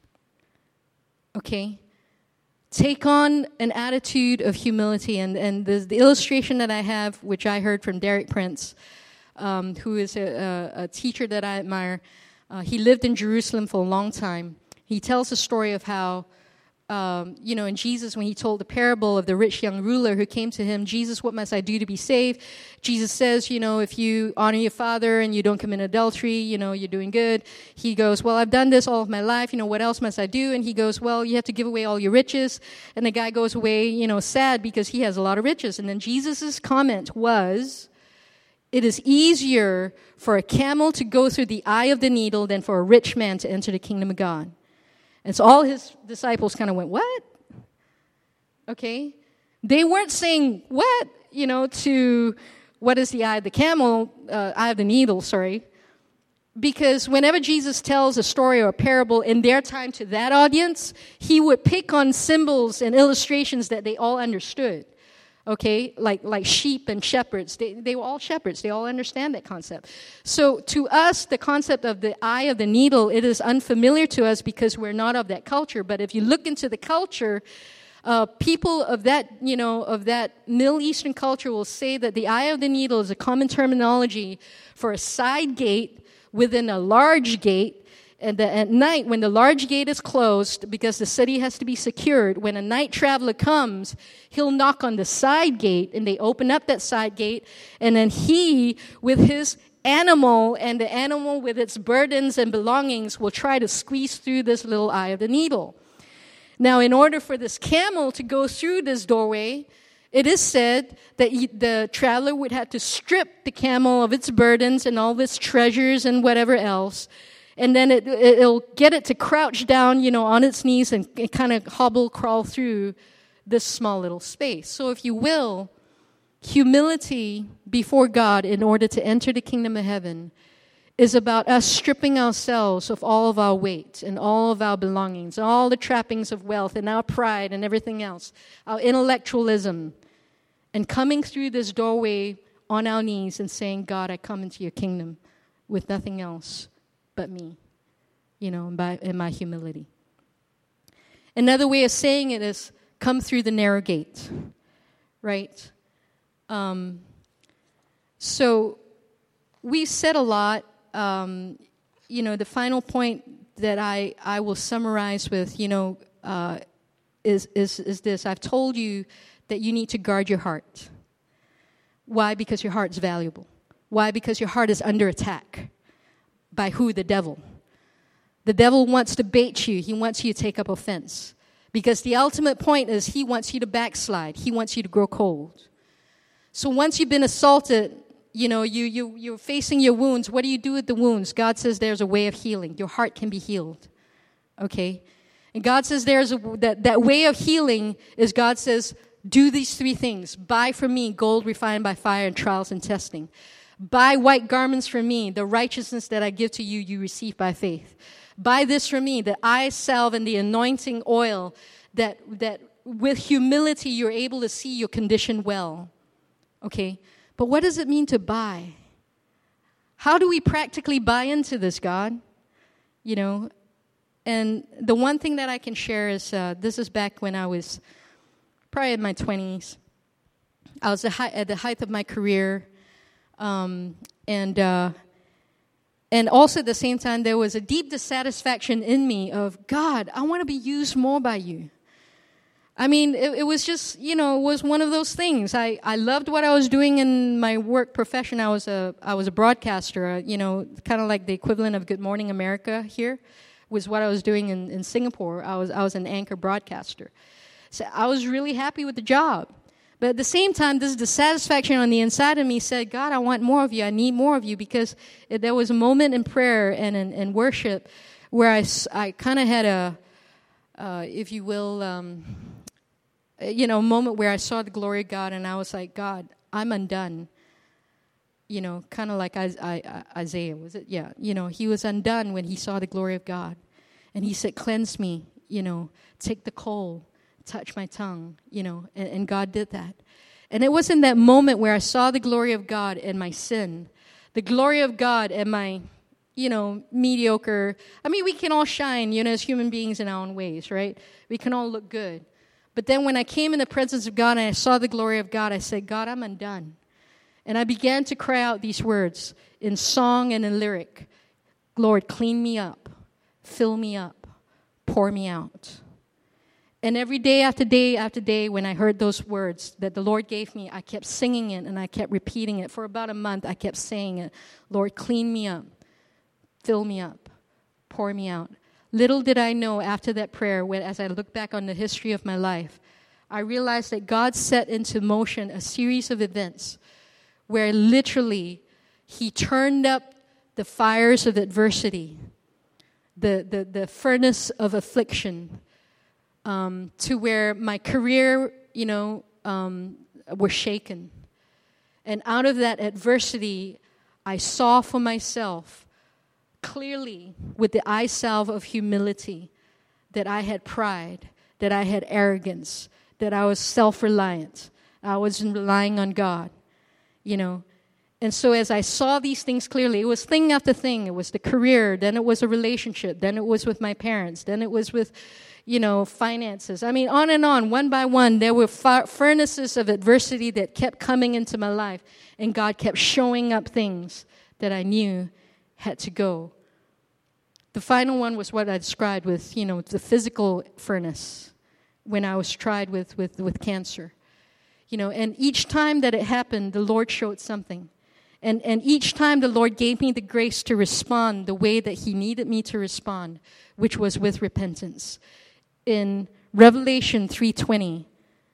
okay? Take on an attitude of humility. And, and the, the illustration that I have, which I heard from Derek Prince, um, who is a, a, a teacher that I admire, uh, he lived in Jerusalem for a long time. He tells the story of how, um, you know, in Jesus, when he told the parable of the rich young ruler who came to him, Jesus, what must I do to be saved? Jesus says, you know, if you honor your father and you don't commit adultery, you know, you're doing good. He goes, well, I've done this all of my life. You know, what else must I do? And he goes, well, you have to give away all your riches. And the guy goes away, you know, sad because he has a lot of riches. And then Jesus's comment was, it is easier for a camel to go through the eye of the needle than for a rich man to enter the kingdom of God. And so all his disciples kind of went, what? Okay. They weren't saying, what? You know, to, what is the eye of the camel, uh, eye of the needle, sorry. Because whenever Jesus tells a story or a parable in their time to that audience, he would pick on symbols and illustrations that they all understood. Okay, like like sheep and shepherds. They they were all shepherds. They all understand that concept. So to us, the concept of the eye of the needle, it is unfamiliar to us because we're not of that culture. But if you look into the culture, uh, people of that, you know, of that Middle Eastern culture will say that the eye of the needle is a common terminology for a side gate within a large gate. And the, at night, when the large gate is closed, because the city has to be secured, when a night traveler comes, he'll knock on the side gate, and they open up that side gate, and then he, with his animal, and the animal with its burdens and belongings, will try to squeeze through this little eye of the needle. Now, in order for this camel to go through this doorway, it is said that the traveler would have to strip the camel of its burdens and all of its treasures and whatever else. And then it, it'll get it to crouch down, you know, on its knees and, and kind of hobble, crawl through this small little space. So if you will, humility before God in order to enter the kingdom of heaven is about us stripping ourselves of all of our weight and all of our belongings, all the trappings of wealth and our pride and everything else, our intellectualism, and coming through this doorway on our knees and saying, God, I come into your kingdom with nothing else but me, you know, by, in my humility. Another way of saying it is, come through the narrow gate, right? Um, so we said a lot. Um, you know, the final point that I, I will summarize with, you know, uh, is, is, is this. I've told you that you need to guard your heart. Why? Because your heart's valuable. Why? Because your heart is under attack. By who? The devil. The devil wants to bait you. He wants you to take up offense. Because the ultimate point is he wants you to backslide. He wants you to grow cold. So once you've been assaulted, you know, you, you, you're facing your wounds. What do you do with the wounds? God says there's a way of healing. Your heart can be healed. Okay? And God says there's a, that, that way of healing is God says, do these three things. Buy from me gold refined by fire and trials and testing. Buy white garments from me. The righteousness that I give to you, you receive by faith. Buy this from me, the eye salve and the anointing oil, that that with humility you're able to see your condition well. Okay? But what does it mean to buy? How do we practically buy into this, God? You know, and the one thing that I can share is, uh, this is back when I was probably in my twenties. I was at the height of my career, um, and uh, and also at the same time, there was a deep dissatisfaction in me of, God, I want to be used more by you. I mean, it, it was just, you know, it was one of those things. I, I loved what I was doing in my work profession. I was a I was a broadcaster, uh, you know, kind of like the equivalent of Good Morning America here was what I was doing in, in Singapore. I was I was an anchor broadcaster. So I was really happy with the job. But at the same time, this dissatisfaction on the inside of me said, God, I want more of you. I need more of you, because it, there was a moment in prayer and in, in worship where I, I kind of had a, uh, if you will, um, you know, a moment where I saw the glory of God, and I was like, God, I'm undone. You know, kind of like Isaiah, was it? Yeah, you know, he was undone when he saw the glory of God. And he said, cleanse me, you know, take the coal, touch my tongue, you know, and, and God did that. And it was in that moment where I saw the glory of God and my sin, the glory of God and my, you know, mediocre. I mean, we can all shine, you know, as human beings in our own ways, right? We can all look good. But then when I came in the presence of God and I saw the glory of God, I said, God, I'm undone. And I began to cry out these words in song and in lyric. Lord, clean me up, fill me up, pour me out. And every day after day after day, when I heard those words that the Lord gave me, I kept singing it and I kept repeating it. For about a month, I kept saying it. Lord, clean me up, fill me up, pour me out. Little did I know after that prayer, when, as I look back on the history of my life, I realized that God set into motion a series of events where literally He turned up the fires of adversity, the, the, the furnace of affliction, Um, to where my career, you know, um, was shaken. And out of that adversity, I saw for myself clearly with the eye salve of humility that I had pride, that I had arrogance, that I was self-reliant. I wasn't relying on God, you know. And so as I saw these things clearly, it was thing after thing. It was the career, then it was a relationship, then it was with my parents, then it was with, you know, finances. I mean, on and on, one by one, there were far- furnaces of adversity that kept coming into my life, and God kept showing up things that I knew had to go. The final one was what I described with, you know, the physical furnace when I was tried with, with, with cancer. You know, and each time that it happened, the Lord showed something. And and each time the Lord gave me the grace to respond the way that He needed me to respond, which was with repentance. In Revelation three twenty,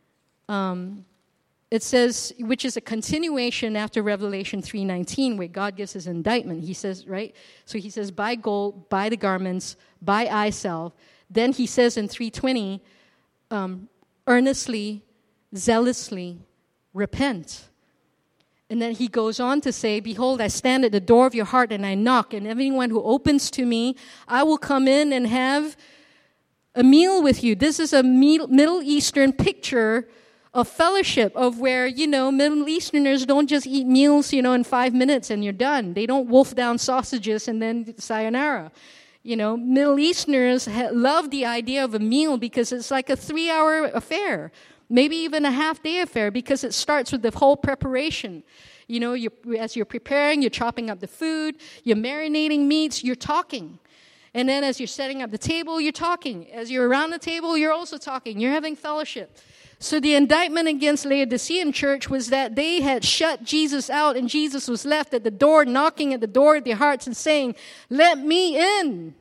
um, it says, which is a continuation after Revelation three nineteen, where God gives His indictment. He says, right? So He says, buy gold, buy the garments, buy eye salve. Then He says in three twenty, um, earnestly, zealously, repent. And then He goes on to say, behold, I stand at the door of your heart and I knock, and everyone who opens to me, I will come in and have a meal with you. This is a Middle Eastern picture of fellowship, of where, you know, Middle Easterners don't just eat meals, you know, in five minutes and you're done. They don't wolf down sausages and then sayonara. You know, Middle Easterners ha- love the idea of a meal because it's like a three-hour affair, maybe even a half-day affair, because it starts with the whole preparation. You know, you're, as you're preparing, you're chopping up the food, you're marinating meats, you're talking. And then as you're setting up the table, you're talking. As you're around the table, you're also talking. You're having fellowship. So the indictment against Laodicean church was that they had shut Jesus out, and Jesus was left at the door, knocking at the door of their hearts and saying, "Let me in."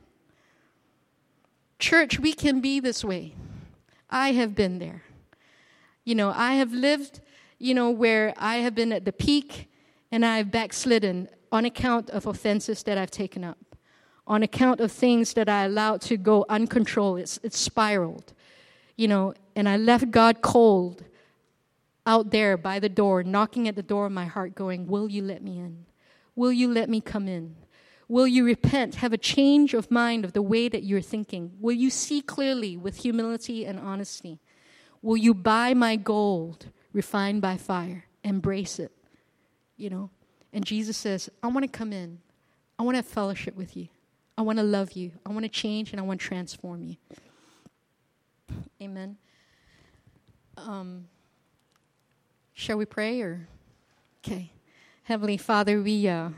Church, we can be this way. I have been there. You know, I have lived, you know, where I have been at the peak and I have backslidden on account of offenses that I've taken up, on account of things that I allowed to go uncontrolled. It's, it's spiraled, you know, and I left God cold out there by the door, knocking at the door of my heart, going, "Will you let me in? Will you let me come in? Will you repent, have a change of mind of the way that you're thinking? Will you see clearly with humility and honesty? Will you buy my gold refined by fire? Embrace it." You know? And Jesus says, "I want to come in. I want to have fellowship with you. I want to love you. I want to change and I want to transform you." Amen. Um, shall we pray or? Okay. Heavenly Father, we, uh,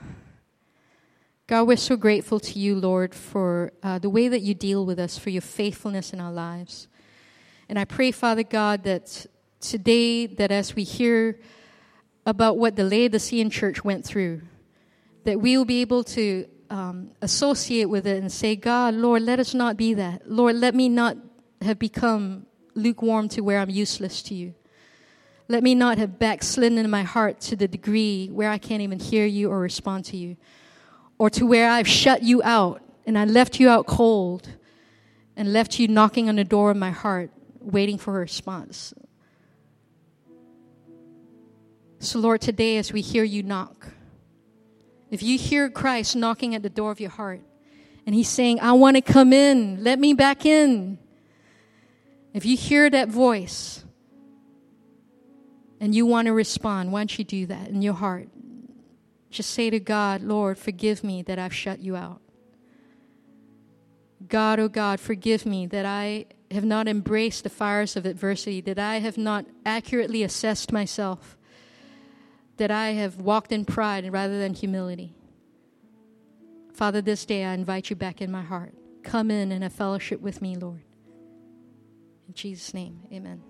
God, we're so grateful to you, Lord, for uh, the way that you deal with us, for your faithfulness in our lives. And I pray, Father God, that today, that as we hear about what the Laodicean church went through, that we will be able to um, associate with it and say, "God, Lord, let us not be that. Lord, let me not have become lukewarm to where I'm useless to you. Let me not have backslidden in my heart to the degree where I can't even hear you or respond to you, or to where I've shut you out and I left you out cold and left you knocking on the door of my heart, waiting for a response." So, Lord, today as we hear you knock, if you hear Christ knocking at the door of your heart and he's saying, "I want to come in, let me back in." If you hear that voice and you want to respond, why don't you do that in your heart? Just say to God, "Lord, forgive me that I've shut you out. God, oh God, forgive me that I have not embraced the fires of adversity, that I have not accurately assessed myself, that I have walked in pride rather than humility. Father, this day I invite you back in my heart. Come in and have fellowship with me, Lord. In Jesus' name, amen.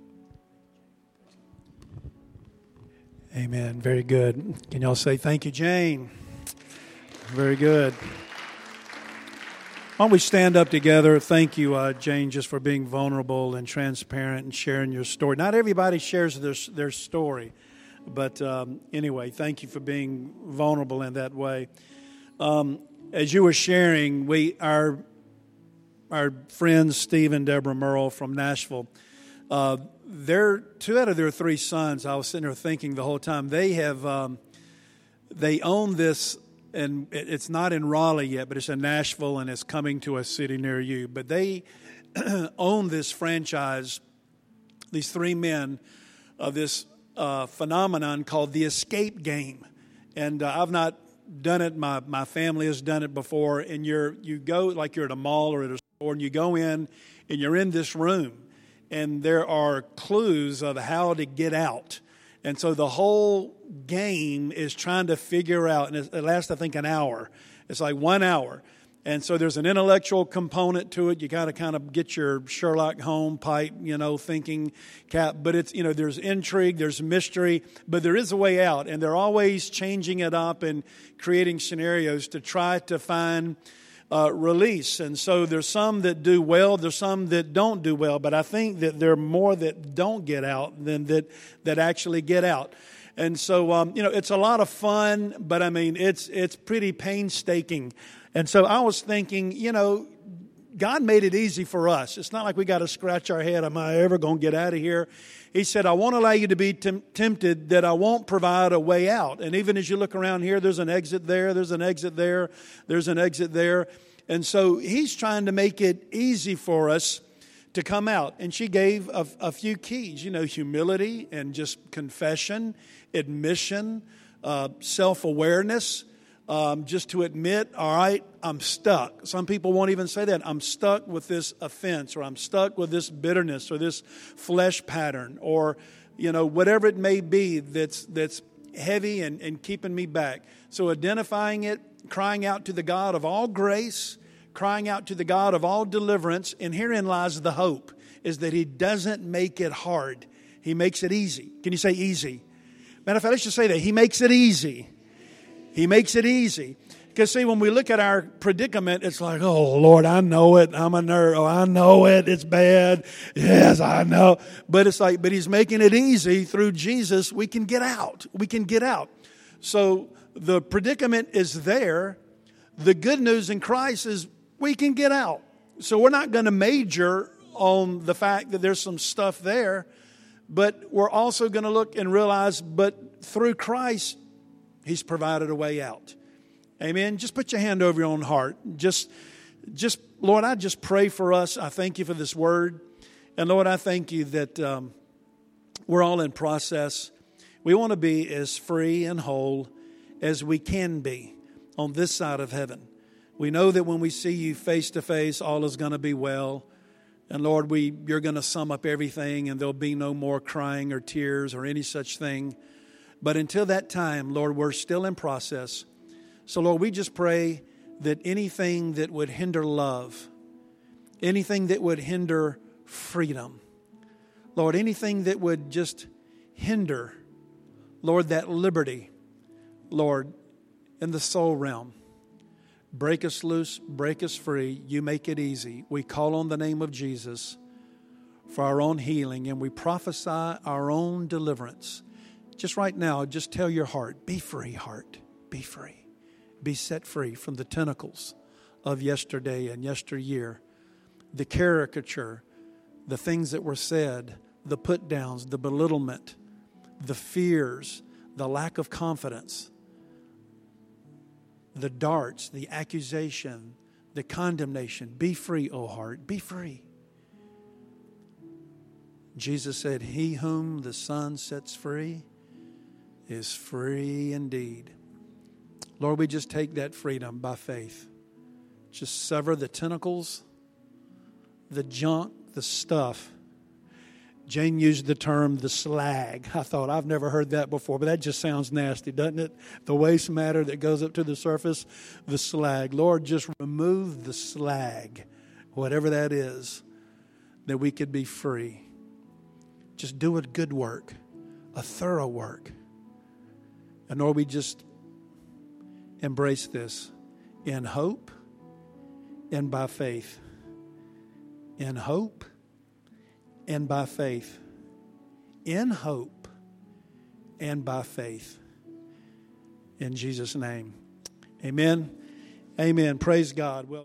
Amen. Very good. Can y'all say thank you, Jane? Very good. Why don't we stand up together? Thank you, uh, Jane, just for being vulnerable and transparent and sharing your story. Not everybody shares their their story, but um, anyway, thank you for being vulnerable in that way. Um, as you were sharing, we our our friends Steve and Deborah Merle from Nashville, uh, they're two out of their three sons. I was sitting there thinking the whole time they have um, they own this. And it's not in Raleigh yet, but it's in Nashville, and it's coming to a city near you. But they own this franchise, these three men, of this uh, phenomenon called the escape game. And uh, I've not done it. My my family has done it before. And you're you go like you're at a mall or at a store, and you go in, and you're in this room, and there are clues of how to get out. And so the whole game is trying to figure out, and it lasts, I think, an hour. It's like one hour. And so there's an intellectual component to it. You got to kind of get your Sherlock Holmes pipe, you know, thinking cap. But it's, you know, there's intrigue, there's mystery, but there is a way out. And they're always changing it up and creating scenarios to try to find Uh, release. And so there's some that do well, there's some that don't do well, but I think that there are more that don't get out than that that actually get out. And so um, you know, it's a lot of fun, but I mean it's it's pretty painstaking. And so I was thinking, you know, God made it easy for us. It's not like we got to scratch our head, am I ever going to get out of here? He said, I won't allow you to be tem- tempted, that I won't provide a way out. And even as you look around here, there's an exit there, there's an exit there, there's an exit there. And so he's trying to make it easy for us to come out. And she gave a, a few keys, you know, humility and just confession, admission, uh, self-awareness, um, just to admit, all right, I'm stuck. Some people won't even say that. I'm stuck with this offense, or I'm stuck with this bitterness, or this flesh pattern, or, you know, whatever it may be that's that's heavy and, and keeping me back. So identifying it, crying out to the God of all grace, crying out to the God of all deliverance, and herein lies the hope, is that He doesn't make it hard. He makes it easy. Can you say easy? Matter of fact, let's just say that. He makes it easy. He makes it easy. Because see, when we look at our predicament, it's like, oh, Lord, I know it. I'm a nerd. Oh, I know it. It's bad. Yes, I know. But it's like, but He's making it easy. Through Jesus, we can get out. We can get out. So the predicament is there. The good news in Christ is we can get out. So we're not going to major on the fact that there's some stuff there, but we're also going to look and realize, but through Christ, He's provided a way out. Amen. Just put your hand over your own heart. Just, just Lord, I just pray for us. I thank You for this word. And Lord, I thank You that um, we're all in process. We want to be as free and whole as we can be on this side of heaven. We know that when we see You face to face, all is going to be well. And Lord, we You're going to sum up everything, and there'll be no more crying or tears or any such thing. But until that time, Lord, we're still in process. So, Lord, we just pray that anything that would hinder love, anything that would hinder freedom, Lord, anything that would just hinder, Lord, that liberty, Lord, in the soul realm, break us loose, break us free. You make it easy. We call on the name of Jesus for our own healing, and we prophesy our own deliverance. Just right now, just tell your heart, be free, heart, be free. Be set free from the tentacles of yesterday and yesteryear, the caricature, the things that were said, the put downs, the belittlement, the fears, the lack of confidence, the darts, the accusation, the condemnation. Be free, O heart, be free. Jesus said, He whom the Son sets free is free indeed. Lord, we just take that freedom by faith. Just sever the tentacles, the junk, the stuff. Jane used the term the slag. I thought, I've never heard that before, but that just sounds nasty, doesn't it? The waste matter that goes up to the surface, the slag. Lord, just remove the slag, whatever that is, that we could be free. Just do a good work, a thorough work. And Lord, we just embrace this in hope and by faith. In hope and by faith. In hope and by faith. In Jesus' name. Amen. Amen. Praise God. Well.